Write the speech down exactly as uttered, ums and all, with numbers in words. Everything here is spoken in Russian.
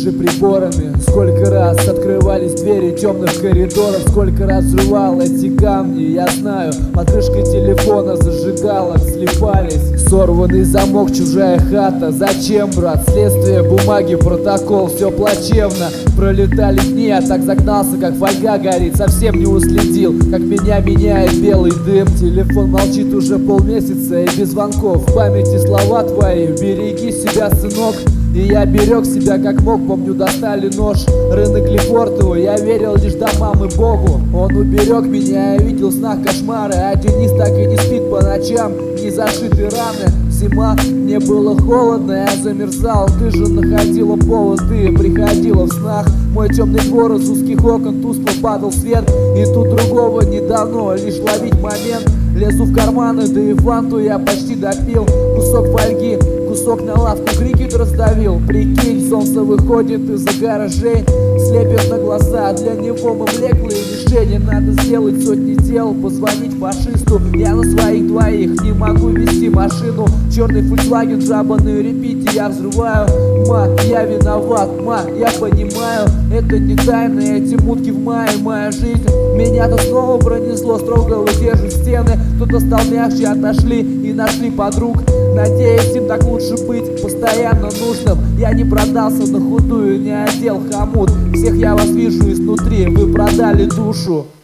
же приборами. Сколько раз открывались двери темных коридоров, сколько раз жевал эти камни, я знаю. Под крышкой телефона зажигалок слепались. Сорванный замок, чужая хата. Зачем, брат? Следствие, бумаги, протокол, все плачевно. Пролетали дни, я так загнался, как фольга горит. Совсем не уследил, как меня меняет белый дым. Телефон молчит уже полмесяца и без звонков. В памяти слова твои: береги себя, сынок. И я берег себя как мог, помню, достали нож. Рынок Лефортово, я верил лишь домам и Богу. Он уберег меня, я видел в снах кошмары. А Денис так и не спит по ночам, не зашиты раны. Зима, мне было холодно, я замерзал. Ты же находила повод, ты приходила в снах. Мой темный двор из узких окон тускло падал свет. И тут другого не дано, лишь ловить момент. Лезу в карманы, да и фанту я почти допил. Кусок фольги, кусок на лавку, крикет раздавил. Прикинь, солнце выходит из-за гаражей, слепит на глаза. Для него мы блеклые мишени. Надо сделать сотни дел, позвонить фашисту. Я на своих двоих не могу вести машину. Черный Volkswagen, жаба на репите, я взрываю. Ма, я виноват, ма, я понимаю. Это не тайна, эти мутки в мае. Моя жизнь меня-то снова пронесло, строго удерживать стены. Кто-то стал мягче, отошли и нашли подруг. Надеюсь, им так лучше быть постоянно нужным. Я не продался на худую, не одел хомут. Всех я вас вижу изнутри, вы продали душу.